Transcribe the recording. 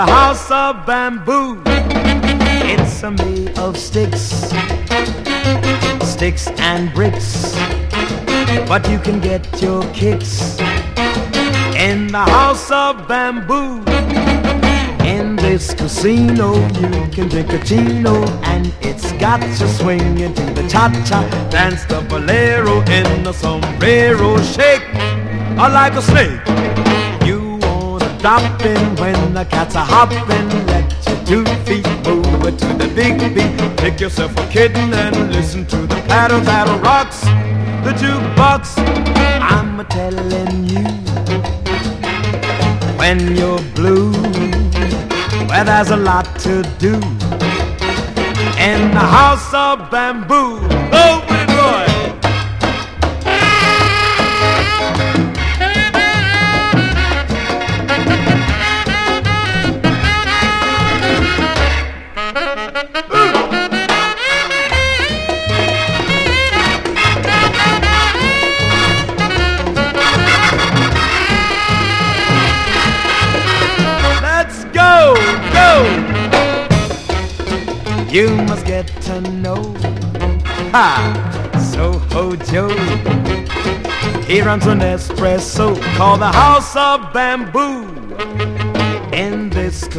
A house of bamboo. It's made of sticks and bricks, but you can get your kicks in the house of bamboo. In this casino you can drink a chino, and it's got you swinging to the cha-cha. Dance the bolero in the sombrero. Shake like a snake. You wanna drop in when the cats are hopping. Let your 2 feet move to the big beat. Pick yourself a kitten and listen to the patter that rocks the jukebox. I'm telling you, when you're blue, well, there's a lot to do in the house of bamboo. Oh, Willie Roy! You must get to know Soho Joe. He runs an espresso called the House of Bamboo. In this